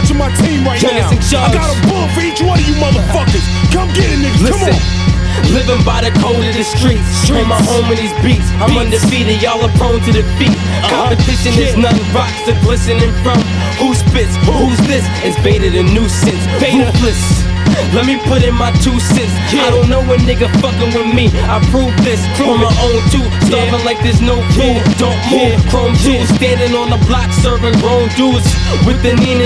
watching my team right now. I got a bullet for each one of you motherfuckers. Come get it, niggas. Come on. Living by the code of the streets. On my home in these beats. I'm undefeated, y'all are prone to defeat. Competition is none, rocks are glistening from who spits, who's this? Invaded a nuisance, ruthless. Let me put in my 2 cents. I don't know a nigga fucking with me. I prove this on my own too. Starving like there's no food. Don't move. Chrome jewels standing on the block serving grown dudes with the Nina